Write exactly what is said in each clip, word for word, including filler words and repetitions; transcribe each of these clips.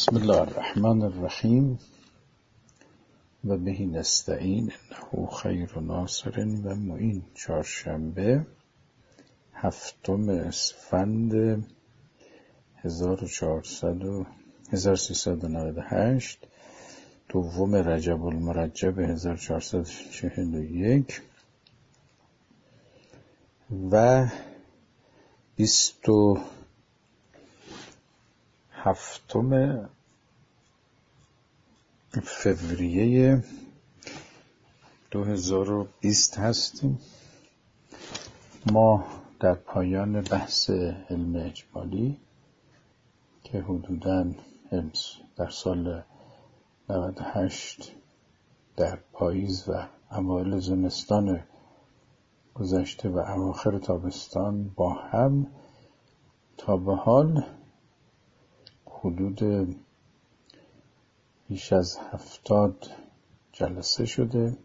بسم الله الرحمن الرحیم و بهی نستعین انه خیر ناصر و معین. چهارشنبه هفتم اسفند هزار و سیصد و نود و هشت، دوم رجب المرجب هزار و چهارصد و چهل و یک و بیست و هفتم فوریه دو هزار و بیست هستیم. ما در پایان بحث علم اجمالی که حدوداً در سال نود و هشت در پاییز و اوایل زمستان گذشته و اواخر تابستان با هم تا به حال حدود بیش از هفتاد جلسه شده.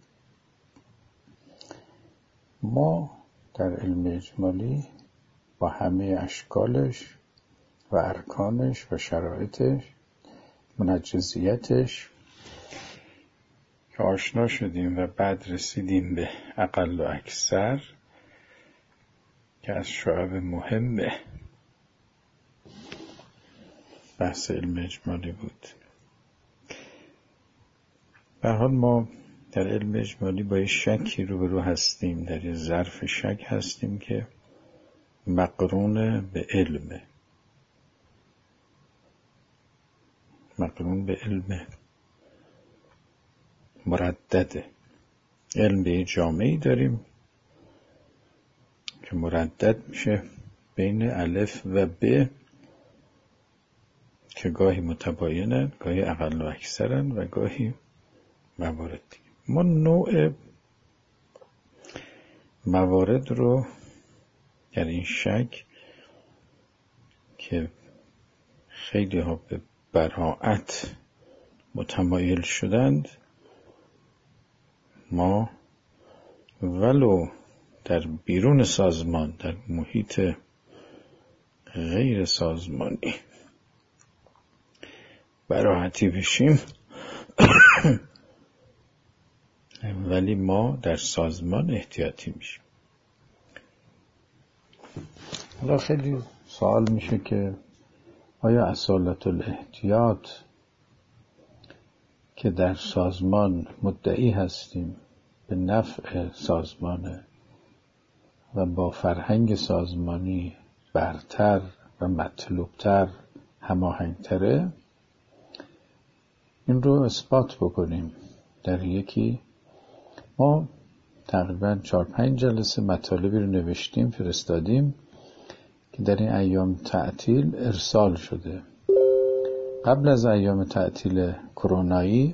ما در علم اجمالی با همه اشکالش و ارکانش و شرایطش، منجزیتش که آشنا شدیم و بعد رسیدیم به اقل و اکثر که از شعب مهم بحث علم اجمالی بود. به هر حال ما در علم اجمالی با یه شکی روبرو هستیم، در یه ظرف شک هستیم که مقرون به علمه، مقرون به علم مردده. علم به یه جامعه‌ای داریم که مردد میشه بین الف و ب که گاهی متباینن، گاهی اقل و اکثرن و گاهی موارد دیگه. ما نوع موارد رو در این شک که خیلی ها به براعت متمایل شدند، ما ولو در بیرون سازمان، در محیط غیر سازمانی براحتی بشیم ولی ما در سازمان احتیاطی میشیم. حالا خیلی سوال میشه که آیا اصالت الاحتیاط که در سازمان مدعی هستیم به نفع سازمانه و با فرهنگ سازمانی برتر و مطلوبتر هماهنگتره؟ این رو اثبات بکنیم. در یکی ما تقریبا چهار پنج جلسه مطالبی رو نوشتیم، فرستادیم که در این ایام تعطیل ارسال شده. قبل از ایام تعطیل کرونایی،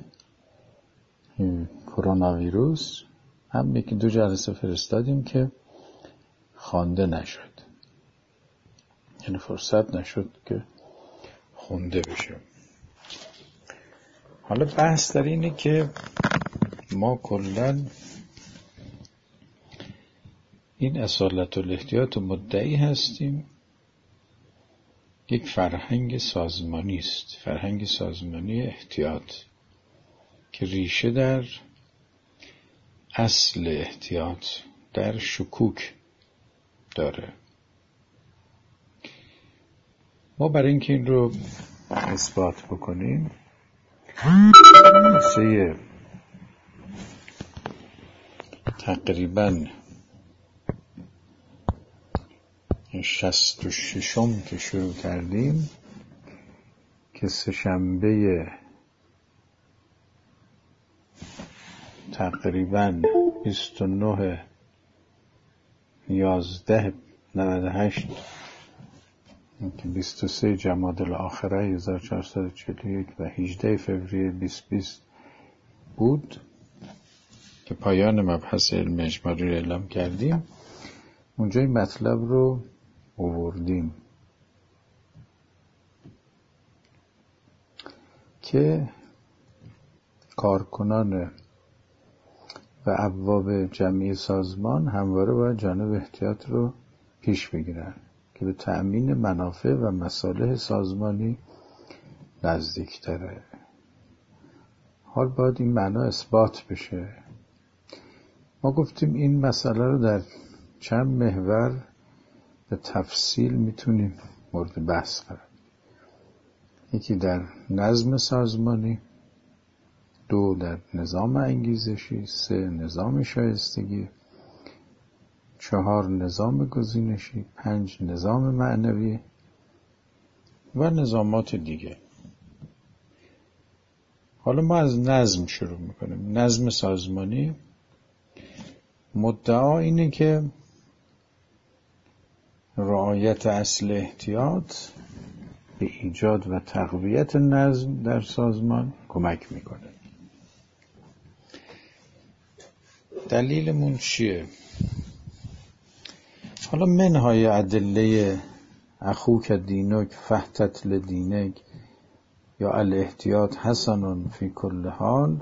کرونا ویروس، هم یکی دو جلسه فرستادیم که خوانده نشد، یعنی فرصت نشد که خونده بشه. حالا بحث در اینه که ما کلاً این اصالت الاحتیاط مدعی هستیم. یک فرهنگ سازمانی است، فرهنگ سازمانی احتیاط که ریشه در اصل احتیاط، در شکوک داره. ما برای اینکه این رو اثبات بکنیم مثل تقریباً شصت و ششم که شروع کردیم که سه شنبه تقریباً بیست و نه یازده نود و هشت که بیست و سه جمادی الاخره هزار و چهارصد و چهل و یک و هجده فوریه بیست بیست بود که پایان مبحث علم اجمالی رو اعلام کردیم. اونجا این مطلب رو آوردیم که کارکنان و ابواب جمعی سازمان همواره باید جانب احتیاط رو پیش بگیرن که به تأمین منافع و مصالح سازمانی نزدیکتره. حال باید این معنا اثبات بشه. ما گفتیم این مسئله رو در چند محور به تفصیل میتونیم مورد بحث قرار. یکی در نظم سازمانی، دو در نظام انگیزشی، سه نظام شایستگی، چهار نظام گزینشی، پنج نظام معنوی و نظامات دیگه. حالا ما از نظم شروع میکنیم. نظم سازمانی مدعا اینه که رعایت اصل احتیاط به ایجاد و تقویت نظم در سازمان کمک میکنه. دلیلمون چیه؟ حالا منهای ادله اخوک دینک فحتت لدینک یا الاحتیاط حسن فی کل حال،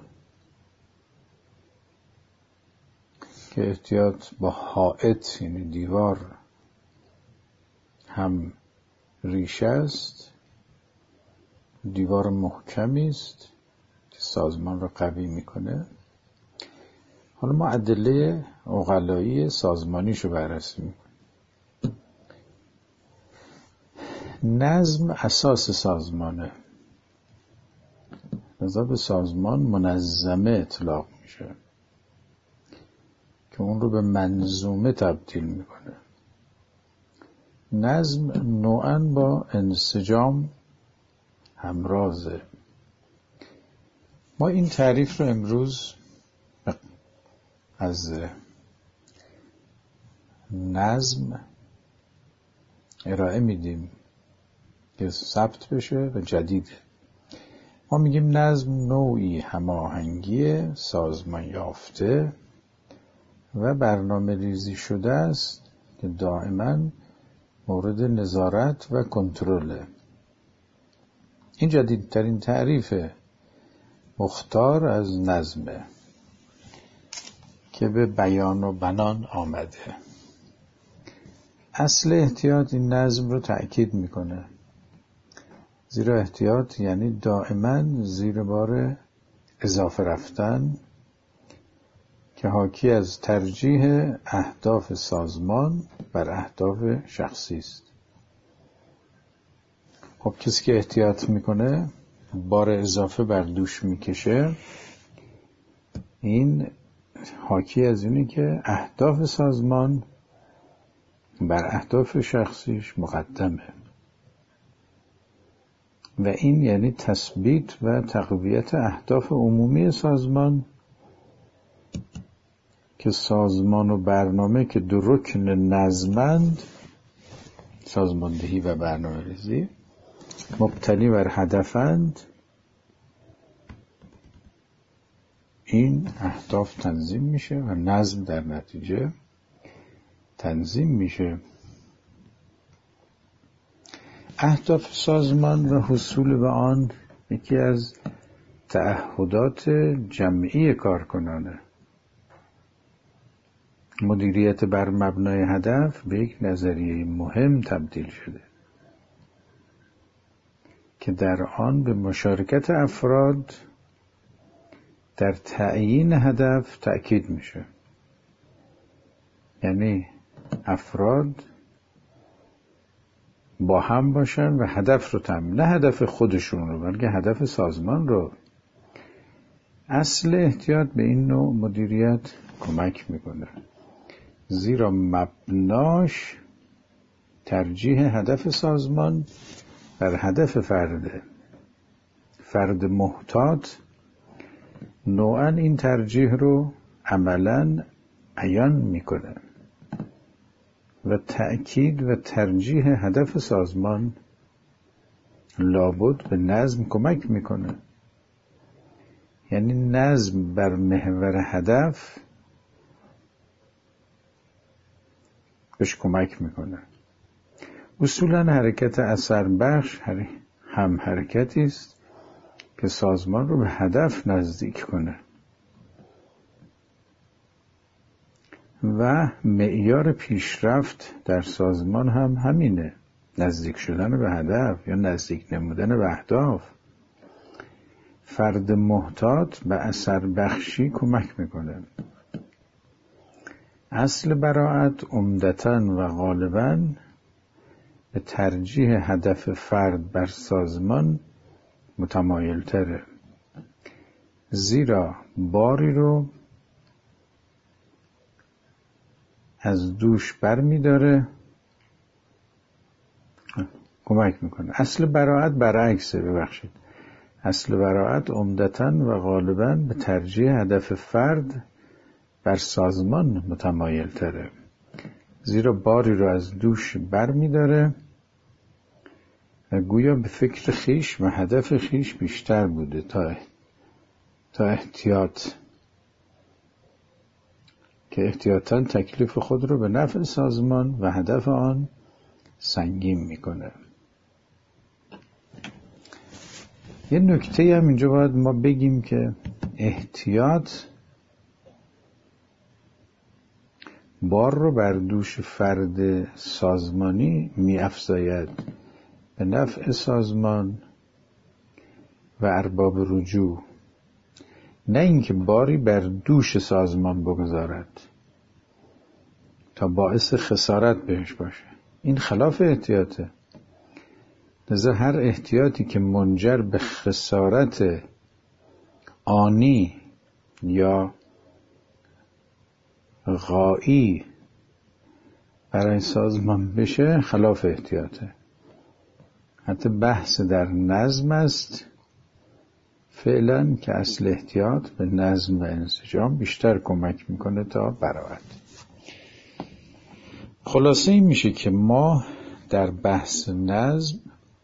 که احتیاط با حائط یعنی دیوار هم ریشه است، دیوار محکمی است که سازمان را قوی میکنه. حالا ما ادله عقلایی سازمانیشو بررسی میکنیم. نظم اساس سازمانه، لذا به سازمان منظمه اطلاق میشه که اون رو به منظومه تبدیل میکنه. نظم نوعاً با انسجام همرازه. ما این تعریف رو امروز از نظم ارائه میدیم که ثبت بشه و جدید. ما میگیم نظم نوعی هماهنگی سازمان یافته و برنامه ریزی شده است که دائما مورد نظارت و کنترله. این جدیدترین تعریف مختار از نظمه که به بیان و بنان آمده. اصل احتیاط این نظم رو تأکید میکنه، زیرا احتیاط یعنی دائما زیر بار اضافه رفتن که حاکی از ترجیح اهداف سازمان بر اهداف شخصی است. خب کسی که احتیاط میکنه بار اضافه بر دوش میکشه، این حاکی از اینه که اهداف سازمان بر اهداف شخصیش مقدمه و این یعنی تثبیت و تقویت اهداف عمومی سازمان که سازمان و برنامه که دو رکن نظمند، سازماندهی و برنامه ریزی، مبتنی بر هدفند، این اهداف تنظیم میشه و نظم در نتیجه تنظیم میشه. اهداف سازمان و حصول به آن یکی از تعهدات جمعی کارکنانه. مدیریت بر مبنای هدف به یک نظریه مهم تبدیل شده که در آن به مشارکت افراد در تعیین هدف تأکید میشه. یعنی افراد با هم باشن و هدف رو تامین، نه هدف خودشون رو بلکه هدف سازمان رو. اصل احتیاط به این نوع مدیریت کمک میکنه، زیرا مبناش ترجیح هدف سازمان بر هدف فرده. فرد محتاط نوعاً این ترجیح رو عملاً عیان میکنه و تأکید و ترجیح هدف سازمان لابد به نظم کمک میکنه. یعنی نظم بر محور هدف بهش کمک میکنه. اصولاً حرکت اثر بخش هم حرکتی است که سازمان رو به هدف نزدیک کنه و معیار پیشرفت در سازمان هم همینه، نزدیک شدن به هدف یا نزدیک نمودن به اهداف. فرد محتاط به اثر بخشی کمک میکنه. اصل براعت عمدتاً و غالباً به ترجیح هدف فرد بر سازمان متمایل تره، زیرا باری رو از دوش بر می داره، کمک میکنه. اصل براعت برعکسه، ببخشید اصل براعت عمدتاً و غالباً به ترجیح هدف فرد بر سازمان متمایل تره، زیرا باری رو از دوش بر می داره و گویا به فکر خیش و هدف خیش بیشتر بوده تا تا احتیاط، که احتیاطاً تکلیف خود رو به نفع سازمان و هدف آن سنگین میکنه. یه نکته هم اینجا باید ما بگیم که احتیاط بار رو بر دوش فرد سازمانی می افزاید به نفع سازمان و ارباب رجوع، نه اینکه باری بر دوش سازمان بگذارد تا باعث خسارت بهش باشه. این خلاف احتیاطه. لذا هر احتیاطی که منجر به خسارت آنی یا غایی برای سازمان بشه خلاف احتیاطه. حتی بحث در نظم است فعلا که اصل احتیاط به نظم و انسجام بیشتر کمک میکنه تا براعت. خلاصه این میشه که ما در بحث نظم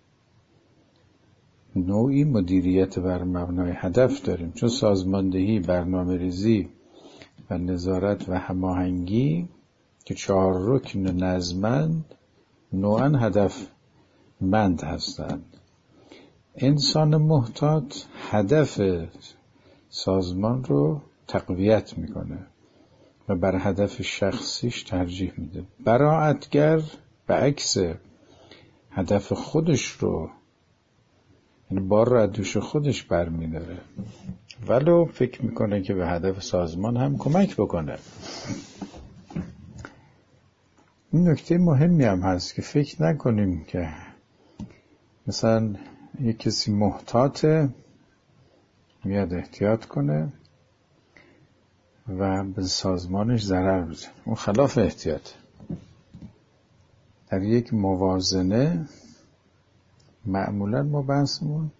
نوعی مدیریت بر مبنای هدف داریم، چون سازماندهی، برنامه ریزی و نظارت و هماهنگی که چهار رکن نظمند نوعاً هدف مند هستند. انسان محتاط هدف سازمان رو تقویت میکنه و بر هدف شخصیش ترجیح میده. براعتگر به عکس هدف خودش رو، یعنی بار رو از دوش خودش برمیداره، ولو فکر میکنه که به هدف سازمان هم کمک بکنه. این نکته مهمی هم هست که فکر نکنیم که مثلا یک کسی محتاطه میاد احتیاط کنه و به سازمانش ضرر بزنه. اون خلاف احتیاط. در یک موازنه معمولا ما بحثمون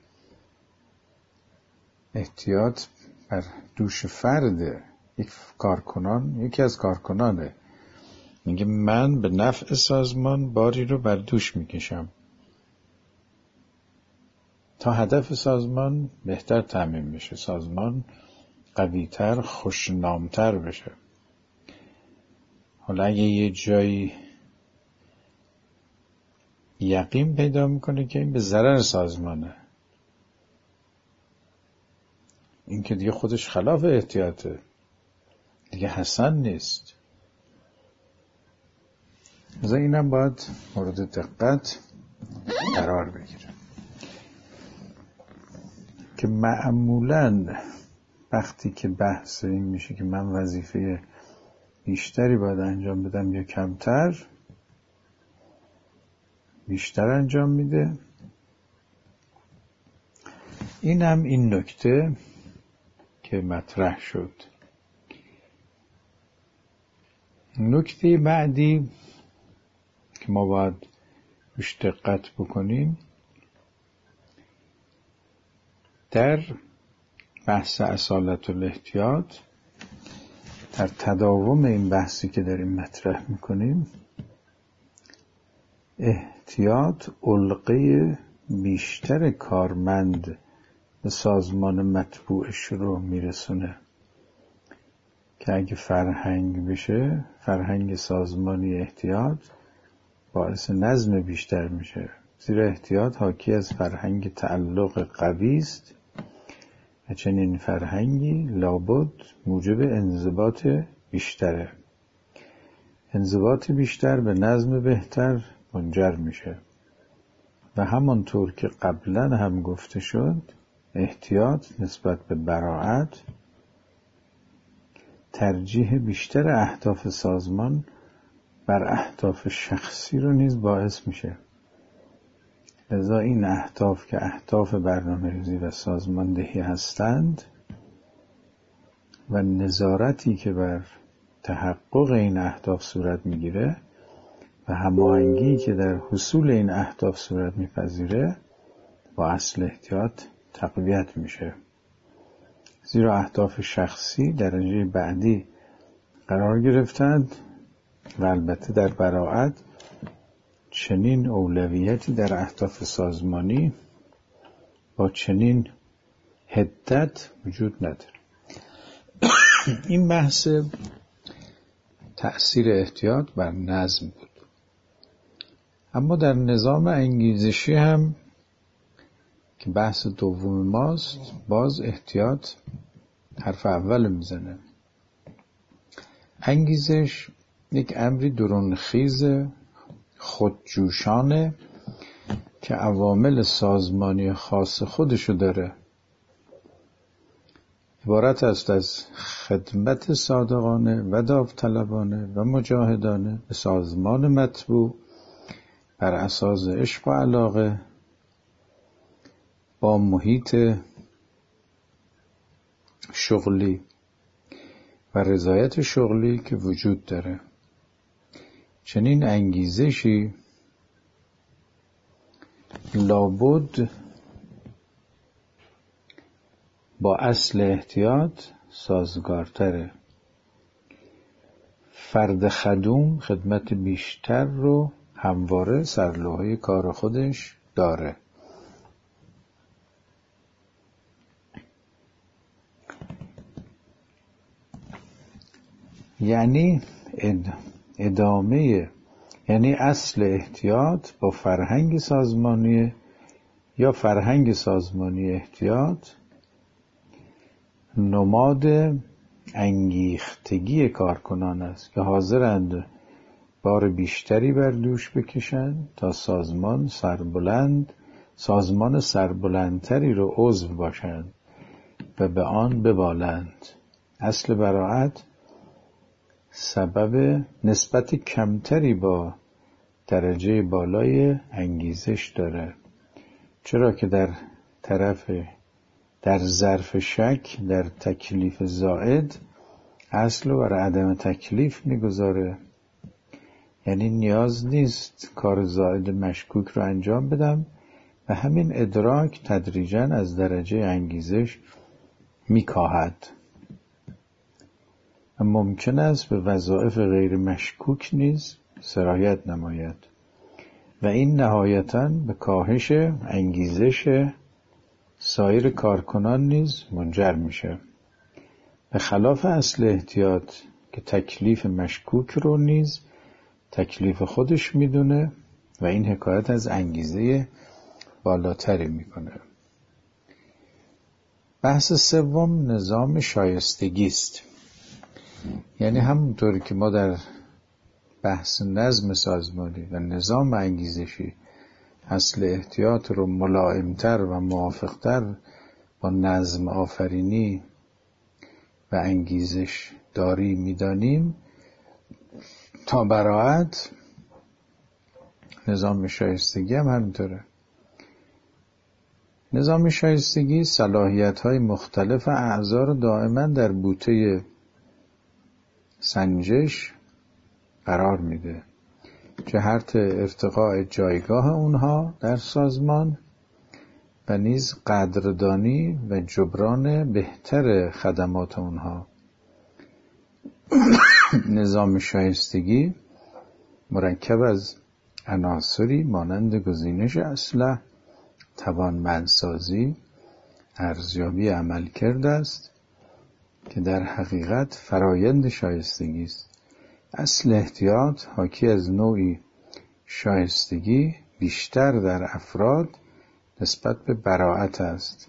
احتیاط بر دوش فرد یک کارکنان، یکی از کارکنانه، میگه من به نفع سازمان باری رو بر دوش میکشم تا هدف سازمان بهتر تامین بشه، سازمان قویتر، خوشنامتر بشه. حالا اگه یه جایی یقین پیدا میکنه که این به ضرر سازمانه، این که دیگه خودش خلاف احتیاطه، دیگه حسن نیست. از اینم باید مورد دقت قرار بگیره که معمولاً وقتی که بحث این میشه که من وظیفه بیشتری باید انجام بدم یا کمتر، بیشتر انجام میده. این هم این نکته که مطرح شد. نکته بعدی که ما باید روش دقت بکنیم در بحث اصالت الاحتیاط، در تداوم این بحثی که داریم مطرح میکنیم، احتیاط علقه بیشتر کارمند به سازمان مطبوعش رو میرسونه که اگه فرهنگ بشه، فرهنگ سازمانی احتیاط باعث نظم بیشتر میشه، زیرا احتیاط حاکی از فرهنگ تعلق قوی است و چنین فرهنگی لابد موجب انضباط بیشتره. انضباط بیشتر به نظم بهتر منجر میشه و همانطور که قبلا هم گفته شد، احتیاط نسبت به براعت ترجیح بیشتر اهداف سازمان بر اهداف شخصی رو نیز باعث میشه. لذا این اهداف که اهداف برنامه‌ریزی و سازماندهی هستند و نظارتی که بر تحقق این اهداف صورت میگیره و هماهنگی که در حصول این اهداف صورت میپذیره با اصل احتیاط تقویت میشه. زیرا اهداف شخصی درجه بعدی قرار گرفتند و البته در براعت چنین اولویتی در اهداف سازمانی با چنین حدت وجود نداره. این بحث تأثیر احتیاط بر نظم بود. اما در نظام انگیزشی هم که بحث دوم ماست باز احتیاط حرف اول میزنه. انگیزش یک امری درونخیز خودجوشانه که عوامل سازمانی خاص خودشو داره. عبارت است از خدمت صادقانه و داوطلبانه و مجاهدانه به سازمان مطبوع بر اساس عشق و علاقه با محیط شغلی و رضایت شغلی که وجود داره. چنین انگیزشی لابد با اصل احتیاط سازگارتره. فرد خدوم خدمت بیشتر رو همواره سرلوحه کار خودش داره. یعنی ادامه یعنی اصل احتیاط با فرهنگ سازمانی یا فرهنگ سازمانی احتیاط نماد انگیختگی کارکنان است که حاضرند بار بیشتری بر دوش بکشند تا سازمان سربلند سازمان سربلندتری رو عضو باشند و به آن ببالند. اصل براعت سبب نسبت کمتری با درجه بالای انگیزش داره، چرا که در طرف در ظرف شک در تکلیف زائد اصل و بر عدم تکلیف میگذاره. یعنی نیاز نیست کار زائد مشکوک رو انجام بدم و همین ادراک تدریجاً از درجه انگیزش میکاهد. ممکن است به وظایف غیر مشکوک نیز سرایت نماید و این نهایتاً به کاهش انگیزش سایر کارکنان نیز منجر میشه. به خلاف اصل احتیاط که تکلیف مشکوک رو نیز تکلیف خودش میدونه و این حکایت از انگیزه بالاتری میکنه. بحث سوم نظام شایستگی است. یعنی همونطوری که ما در بحث نظم سازمانی و نظام انگیزشی اصل احتیاط رو ملائمتر و موافقتر با نظم آفرینی و انگیزش داری میدانیم، تا براعت نظام شایستگی هم همینطوره. نظام شایستگی صلاحیت‌های مختلف اعضا رو دائما در بوته سنجش قرار میده. جهت ارتقاء جایگاه اونها در سازمان و نیز قدردانی و جبران بهتر خدمات اونها. نظام شایستگی مرکب از عناصری مانند گزینش اسلحه، توانمندسازی، ارزیابی عملکرد است که در حقیقت فرایند شایستگی است. اصل احتیاط حاکی از نوعی شایستگی بیشتر در افراد نسبت به براعت است.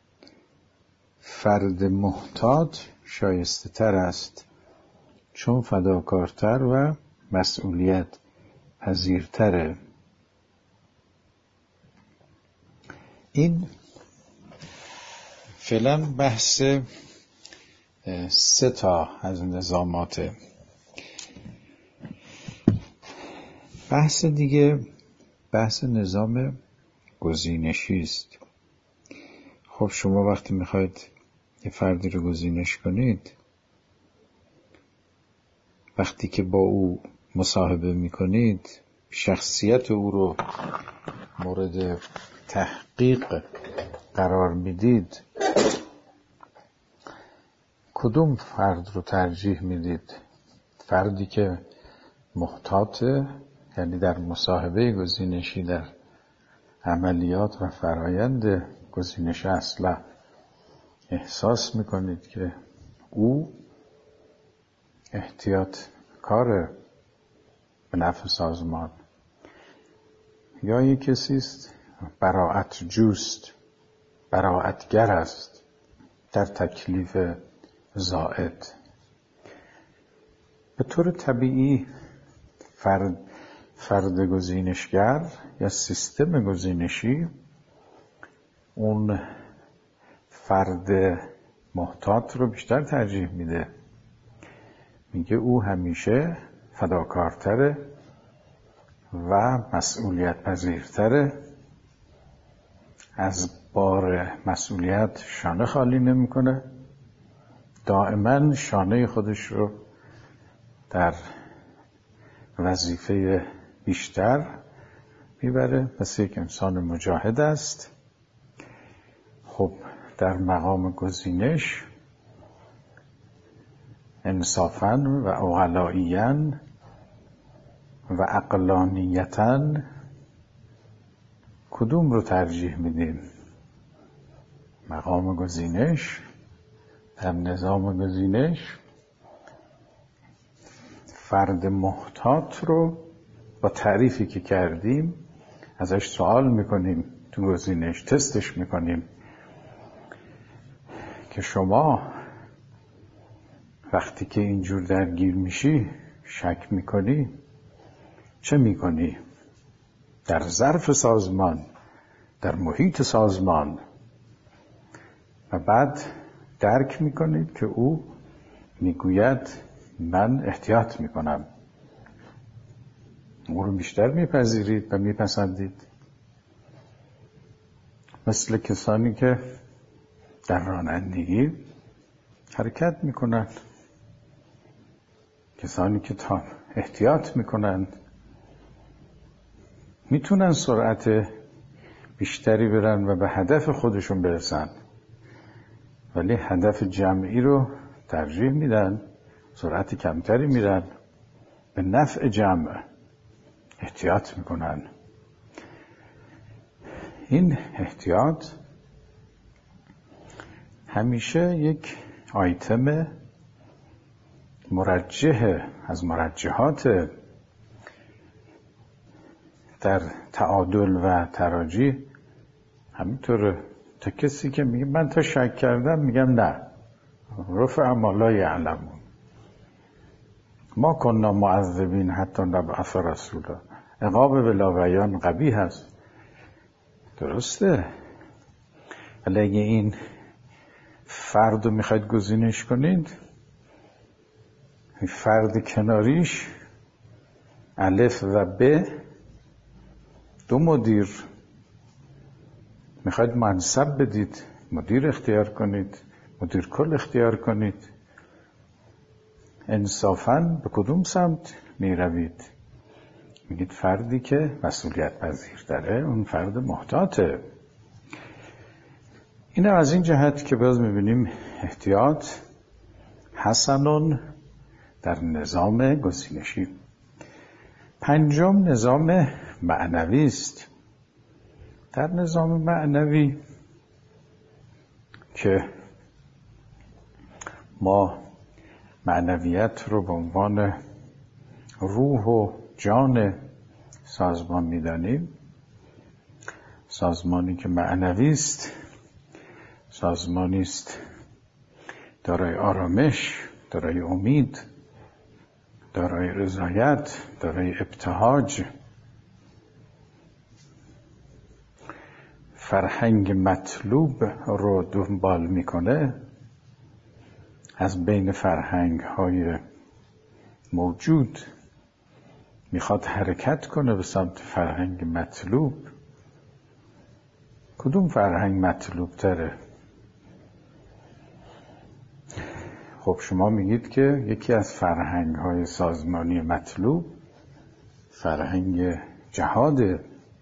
فرد محتاط شایسته تر است چون فداکارتر و مسئولیت پذیرتره. این فعلا بحث سه تا از نظامات. بحث دیگه بحث نظام گزینشی است. خب شما وقتی میخواید یه فردی رو گزینش کنید، وقتی که با او مصاحبه میکنید، شخصیت او رو مورد تحقیق قرار میدید، کدوم فرد رو ترجیح میدید؟ فردی که محتاطه، یعنی در مصاحبه گزینشی در عملیات و فرایند گزینش اصلا احساس میکنید که او احتیاط کار به نفع سازمان، یا یک کسی است براءت جوست، براءتگر است در تکلیف زائد. به طور طبیعی فرد فرد گزینشگر یا سیستم گزینشی اون فرد محتاط رو بیشتر ترجیح میده. میگه او همیشه فداکارتره و مسئولیت پذیرتره، از بار مسئولیت شانه خالی نمیکنه، دائما شانه خودش رو در وظیفه بیشتر میبره، پس یک انسان مجاهد است. خب در مقام گزینش انصافاً و عقلائیاً و عقلانیتاً کدوم رو ترجیح میدیم؟ مقام گزینش، در نظام گزینش فرد محتاط رو با تعریفی که کردیم ازش سوال میکنیم، تو گزینش تستش میکنیم که شما وقتی که اینجور درگیر میشی، شک میکنی، چه میکنی؟ در ظرف سازمان، در محیط سازمان. و بعد درک میکنید که او میگوید من احتیاط میکنم. او رو بیشتر میپذیرید و میپسندید. مثل کسانی که در رانندگی حرکت میکنند، کسانی که تا احتیاط میکنند میتونن سرعت بیشتری برن و به هدف خودشون برسن، ولی هدف جمعی رو ترجیح میدن، سرعت کمتری میرن، به نفع جمع احتیاط میکنن. این احتیاط همیشه یک آیتم مرجح از مرجحات در تعادل و تراجیح. همینطور تا کسی که میگه من تا شک کردم میگم نه، رفع ما لا یعلمون، ما کننا معذبین حتی نبعث رسولا. عقاب بلا بیان قبیح هست، درسته، ولی اگه این فرد رو میخواید گزینش کنید، فرد کناریش الف و ب دو مدیر میخواید منصب بدید، مدیر اختیار کنید، مدیر کل اختیار کنید، انصافاً به کدوم سمت میروید؟ میگید فردی که مسئولیت پذیر داره، اون فرد محتاطه. این از این جهت که باز میبینیم احتیاط حسنون در نظام گزینشی. پنجم نظام معنوی است. در نظام معنوی که ما معنویت رو به عنوان روح و جان سازمان می‌دانیم، سازمانی که معنوی است سازمانی است دارای آرامش، دارای امید، دارای رضایت، دارای ابتهاج. فرهنگ مطلوب رو دنبال میکنه، از بین فرهنگ های موجود میخواد حرکت کنه به سمت فرهنگ مطلوب، کدوم فرهنگ مطلوب تره؟ خب شما میگید که یکی از فرهنگ های سازمانی مطلوب فرهنگ جهاده،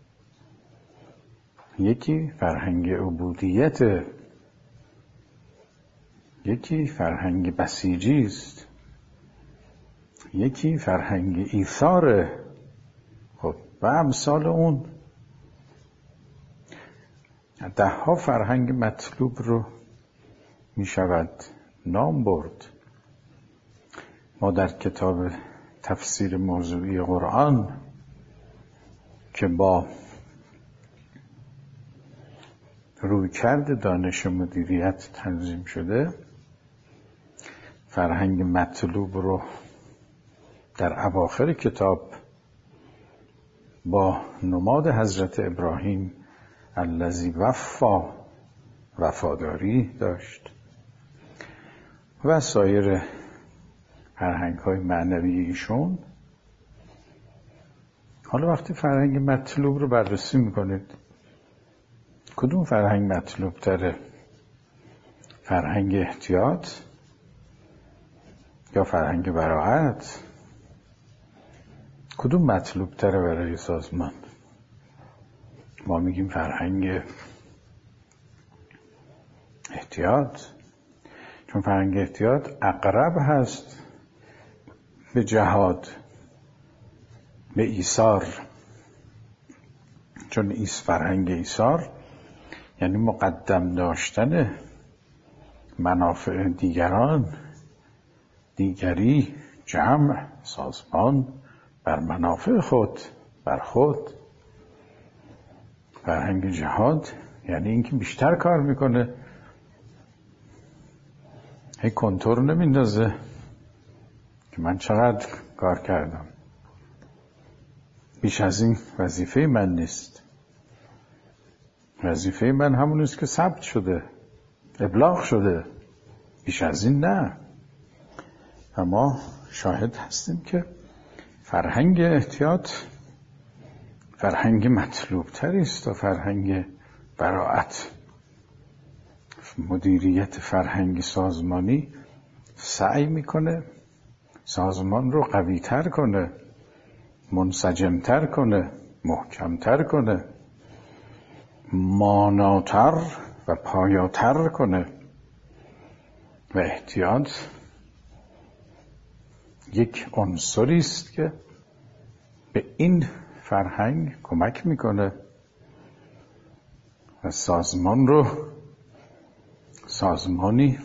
یکی فرهنگ عبودیت، یکی فرهنگ بسیجی است، یکی فرهنگ ایثاره. خب و امثال اون ده ها فرهنگ مطلوب رو می شود نام برد. ما در کتاب تفسیر موضوعی قرآن که با رویکرد دانش مدیریت تنظیم شده، فرهنگ مطلوب رو در اواخر کتاب با نماد حضرت ابراهیم الذی وفا وفاداری داشت و سایر فرهنگ های معنوی ایشون. حالا وقتی فرهنگ مطلوب رو بررسی میکنید، کدوم فرهنگ مطلوب تره؟ فرهنگ احتیاط یا فرهنگ براعت؟ کدوم مطلوب تره برای سازمان؟ ما میگیم فرهنگ احتیاط، چون فرهنگ احتیاط اقرب هست به جهاد، به ایثار، چون ایس فرهنگ ایثار یعنی مقدم داشتن منافع دیگران، دیگری، جمع، سازمان بر منافع خود، بر خود. فرهنگ جهاد یعنی اینکه بیشتر کار میکنه، هی کنتور نمیندازه که من چقدر کار کردم، بیش از این وظیفه من نیست. وظیفه من همون است که ثبت شده، ابلاغ شده، بیش از این نه. و ما شاهد هستیم که فرهنگ احتیاط فرهنگ مطلوب تری است تا فرهنگ براعت. مدیریت فرهنگ سازمانی سعی میکنه سازمان رو قوی تر کنه، منسجم تر کنه، محکم تر کنه، ماناتر و پایاتر کنه. و احتیاط یک عنصری است که به این فرهنگ کمک میکنه و سازمان رو سازمانی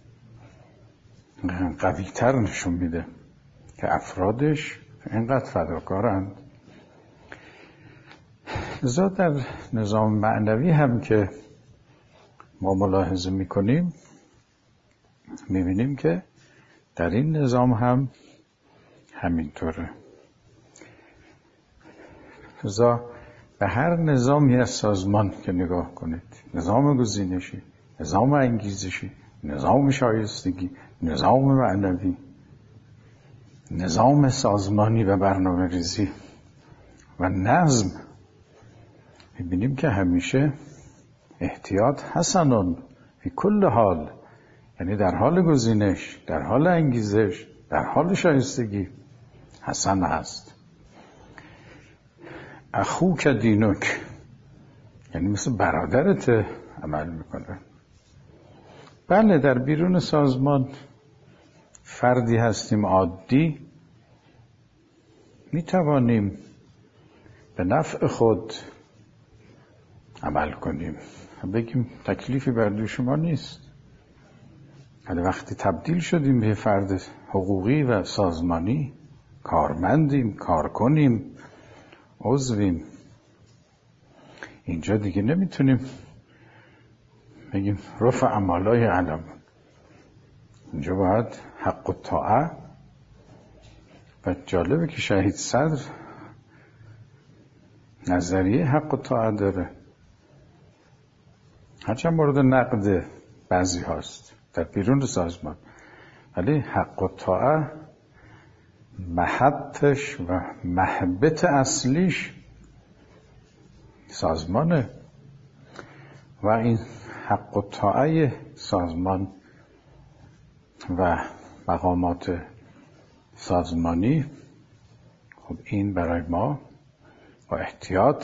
قوی تر نشون میده که افرادش اینقدر فداکارند. لذا در نظام معنوی هم که ما ملاحظه میکنیم، میبینیم که در این نظام هم همینطوره. لذا به هر نظامی از سازمان که نگاه کنید، نظام گزینشی، نظام انگیزشی، نظام شایستگی، نظام معنوی، نظام سازمانی و برنامه ریزی و نظم، میبینیم که همیشه احتیاط حسنون فی کل حال، یعنی در حال گزینش، در حال انگیزش، در حال شایستگی حسن هست. اخوک دینک یعنی مثل برادرت عمل میکنه. بله در بیرون سازمان فردی هستیم عادی، میتوانیم به نفع خود عمل کنیم، بگیم تکلیفی بر دوش شما نیست. ولی وقتی تبدیل شدیم به فرد حقوقی و سازمانی، کارمندیم، کار کنیم، عضویم، اینجا دیگه نمیتونیم بگیم رفع عمالای علم. اینجا باید حق و طاعه. و جالبه که شهید صدر نظریه حق و طاعه داره. هرچند مورد نقد بعضی هاست در بیرون سازمان، ولی حق و طاعه محطش و محبت اصلیش سازمانه و این حق و طاعه سازمان و مقامات سازمانی، خب این برای ما با احتیاط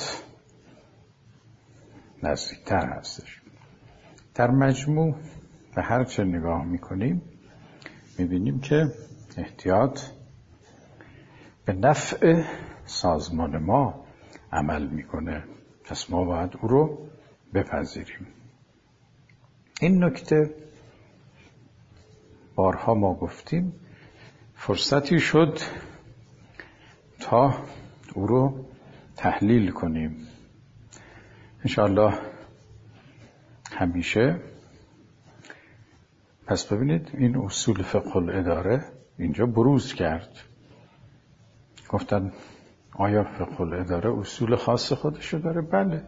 نزدیکتر هستش. در مجموع به هر چه نگاه میکنیم میبینیم که احتیاط به نفع سازمان ما عمل میکنه، پس ما باید او رو بپذیریم. این نکته بارها ما گفتیم، فرصتی شد تا او رو تحلیل کنیم. انشاءالله همیشه. پس ببینید این اصول فقه الاداره اینجا بروز کرد. گفتن آیا فقه الاداره اصول خاص خودشو داره؟ بله.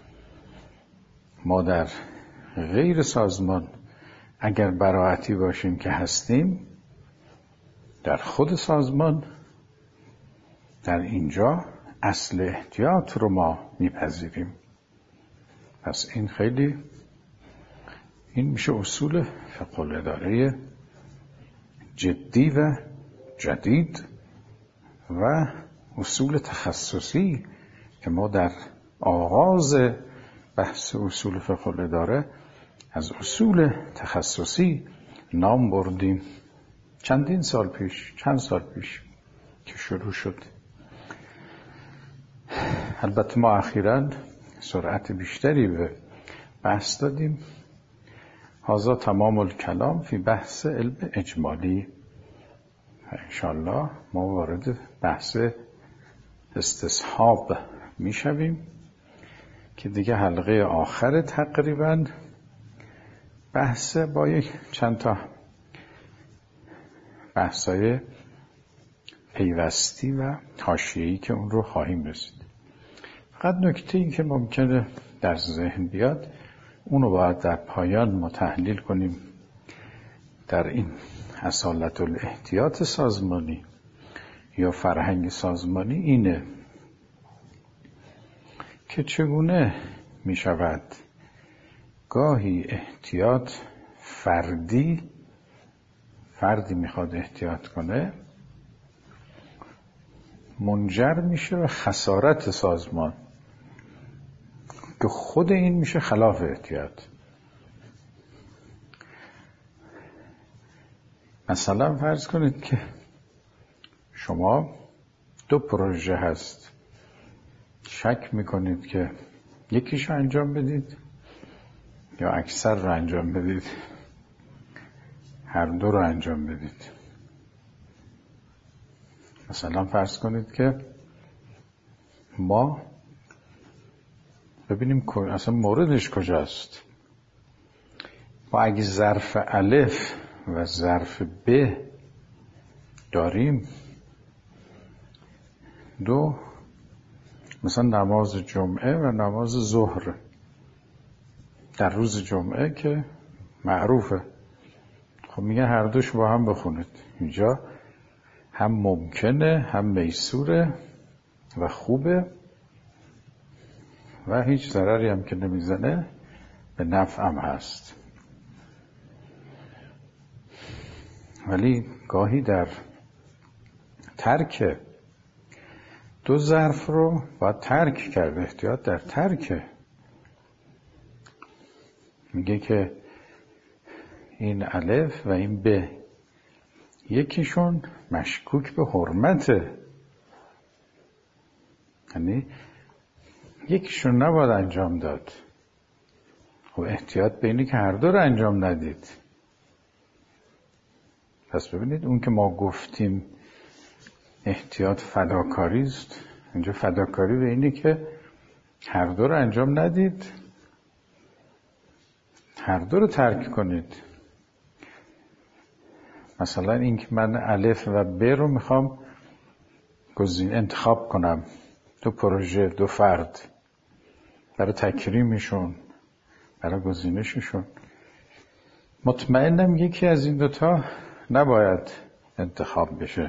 ما در غیر سازمان اگر براعتی باشیم که هستیم، در خود سازمان در اینجا اصل احتیاط رو ما میپذیریم. پس این خیلی این میشه اصول فقه الاداره جدی و جدید و اصول تخصصی که ما در آغاز بحث اصول فقه الاداره از اصول تخصصی نام بردیم. چندین سال پیش چند سال پیش که شروع شد. البته ما اخیراً سرعت بیشتری به بحث دادیم. هذا تمام الکلام فی بحث علم اجمالی. انشاءالله ما وارد بحث استصحاب می شویم که دیگه حلقه آخر تقریباً بحث با یک چند تا بحثای پیوستی و حاشیه‌ای که اون رو خواهیم رسید. فقط نکته‌ای که ممکنه در ذهن بیاد اونو باید در پایان ما تحلیل کنیم در این اصالت الاحتیاط سازمانی یا فرهنگ سازمانی اینه که چگونه می شود گاهی احتیاط فردی فردی میخواد احتیاط کنه منجر میشه به خسارت سازمان که خود این میشه خلاف احتیاط. مثلا فرض کنید که شما دو پروژه هست، شک میکنید که یکیشو انجام بدید یا اکثر رو انجام بدید، هر دو رو انجام بدید. مثلا فرض کنید که ما ببینیم اصلا موردش کجاست. ما اگه ظرف الف و ظرف ب داریم، دو مثلا نماز جمعه و نماز ظهر در روز جمعه که معروفه، خب میگن هر دوش با هم بخونید. اینجا هم ممکنه هم میسوره و خوبه و هیچ ضرری هم که نمیزنه، به نفع هم هست. ولی گاهی در ترک دو ظرف رو باید ترک کرد. احتیاط در ترک. میگه که این الف و این ب یکیشون مشکوک به حرمته، یعنی یکیشون نباید انجام داد. و احتیاط به اینه که هر دو رو انجام ندید. پس ببینید اون که ما گفتیم احتیاط فداکاری است، اینجا فداکاری به اینه که هر دو رو انجام ندید، هر دو رو ترک کنید. مثلا این که من الف و ب رو میخوام گزین انتخاب کنم، دو پروژه، دو فرد، برای تکریمشون، برای گزینششون. مطمئنم یکی از این دوتا نباید انتخاب بشه،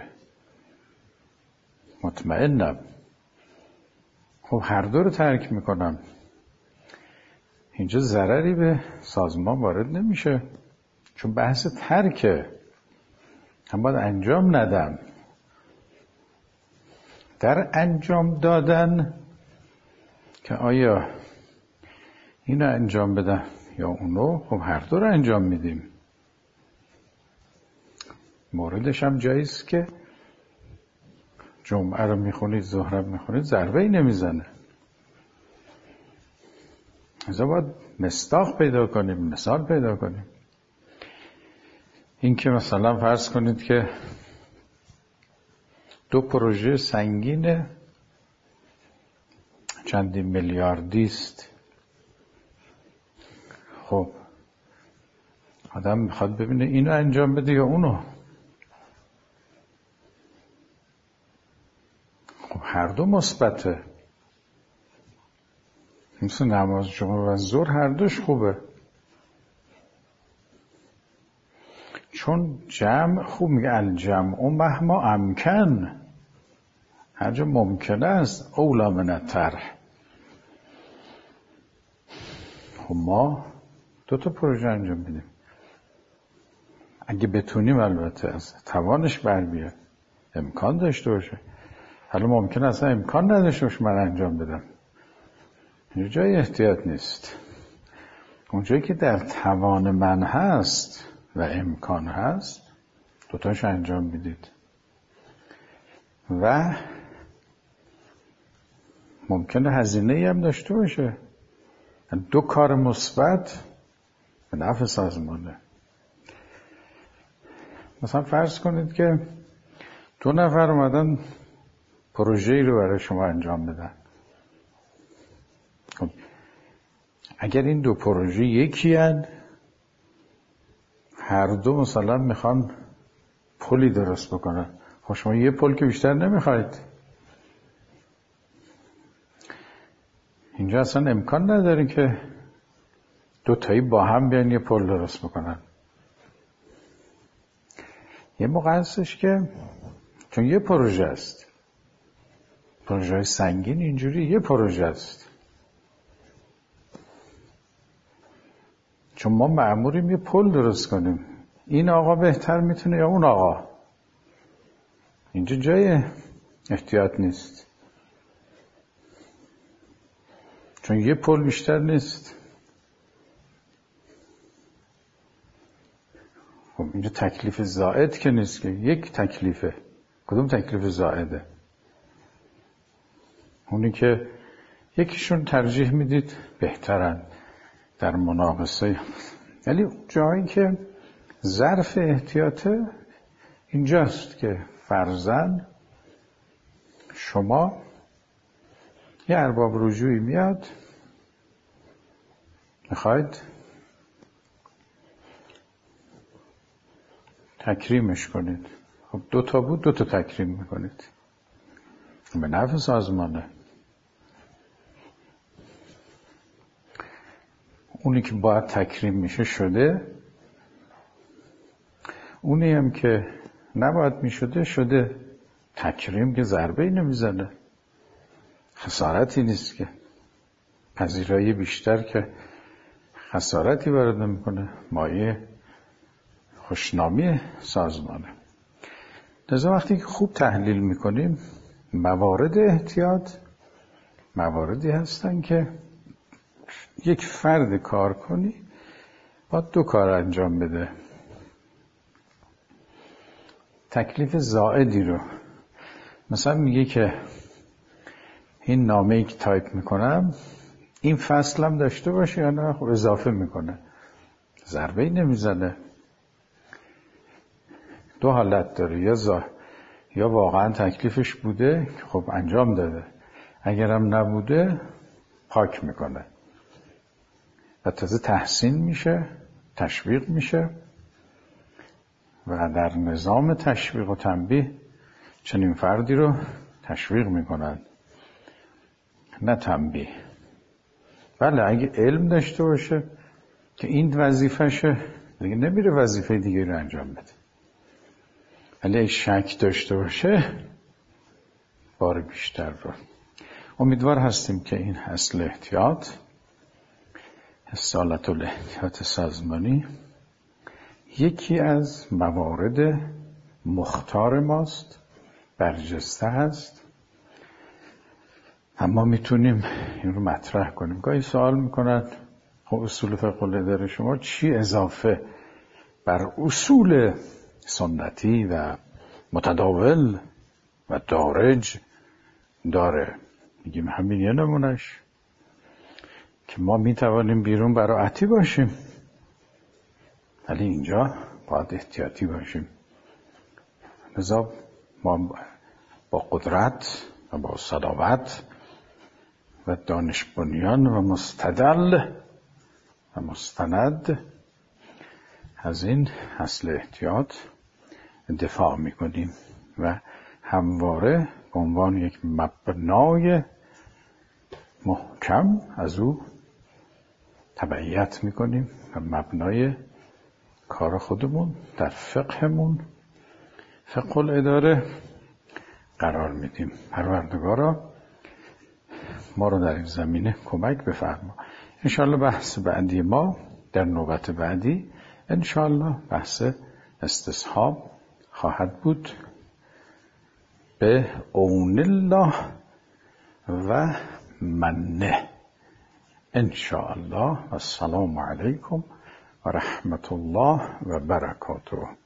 مطمئنم. خب هر دو رو ترک میکنم، اینجا ضرری به سازمان وارد نمیشه، چون بحث ترکه، هم باید انجام ندم. در انجام دادن که آیا اینو انجام بدم یا اونو، خب هر دو رو انجام میدیم. موردش هم جاییست که جمعه رو میخونید، ظهر رو میخونید، ضربه ای نمیزنه. از باید مصداق پیدا کنیم، مثال پیدا کنیم. این که مثلا فرض کنید که دو پروژه سنگین چندین میلیاردی است. خب آدم میخواد ببینه اینو انجام بده یا اونو. خب هر دو مثبته. مثل نماز جمعه و ظهر هر دوش خوبه، چون جمع خوب میگه الجمع و مهما امکن، هر جا ممکن است اولا من الطرح. خب ما دو تا پروژه انجام بدیم اگه بتونیم، البته از توانش بر بیاد، امکان داشته باشه. حالا ممکن است امکان نداشته باشه من انجام بدم، اینجا جای احتیاط نیست. اونجایی که در توان من هست و امکان هست دوتاش انجام میدید و ممکنه هزینه‌ای هم داشته باشه. دو کار مثبت به نفع سازمانه. مثلا فرض کنید که دو نفر اومدن پروژه‌ای رو برای شما انجام بدن. خب اگر این دو پروژه یکی هن، هر دو مثلا میخوان پلی درست بکنن، خب شما یه پل که بیشتر نمیخواید. اینجا اصلا امکان نداره که دو تایی با هم بیان یه پل درست بکنن. یه موقع هستش که چون یه پروژه است، پروژه سنگین اینجوری یه پروژه است، چون ما مأموریم یه پل درست کنیم، این آقا بهتر میتونه یا اون آقا. اینجا جای احتیاط نیست، چون یه پل بیشتر نیست. خب اینجا تکلیف زائد که نیست، که یک تکلیفه. کدوم تکلیف زائده؟ اونی که یکیشون ترجیح میدید بهترن در مناقصه، ولی جایی که ظرف احتیاطه اینجاست که فرضاً شما یه ارباب رجوعی میاد، میخواید تکریمش کنید. خب دو تا بود، دو تا تکریم میکنید، به نفع سازمانه. اونی که باید تکریم میشه شده، اونی هم که نباید میشده شده. تکریم که ضربه ای نمیزنه، خسارتی نیست که، پذیرایی بیشتر که خسارتی وارد نمیکنه، مایه خوشنامی سازمانه. لذا وقتی که خوب تحلیل میکنیم، موارد احتیاط مواردی هستن که یک فرد کار کنی با دو کار انجام بده. تکلیف زائدی رو مثلا میگه که این نامه‌ای که تایپ میکنم این فصلم داشته باشه یا نه، خب اضافه میکنه، ضربه‌ای نمیزنه. دو حالت داره، یا زا یا واقعا تکلیفش بوده خب انجام داده، اگرم نبوده پاک میکنه و تازه تحسین میشه، تشویق میشه و در نظام تشویق و تنبیه چنین فردی رو تشویق میکنن، نه تنبیه. بله اگه علم داشته باشه که این وظیفشه دیگه نمیره وظیفه دیگه رو انجام بده. ولی شک داشته باشه بار بیشتر رو. امیدوار هستیم که این اصل احتیاط، اصالت الاحتیاط سازمانی، یکی از موارد مختار ماست، برجسته هست. اما میتونیم این رو مطرح کنیم. گاهی سوال میکنن خب اصول فقه الاداره شما چی اضافه بر اصول سنتی و متداول و دارج داره؟ میگیم همین یه نمونش که ما میتوانیم بیرون براعتی باشیم، ولی اینجا باید احتیاطی باشیم. لذا ما با قدرت و با صلابت و دانش بنیان و مستدل و مستند از این اصل احتیاط دفاع میکنیم و همواره به عنوان یک مبنای محکم از او تبعیت میکنیم و مبنای کار خودمون در فقهمون، فقه الاداره قرار میدیم. پروردگارا ما رو در این زمینه کمک بفرما. انشاءالله بحث بعدی ما در نوبت بعدی انشاءالله بحث استصحاب خواهد بود به عون الله و منه انشاءالله. السلام علیکم و رحمت الله و برکاته.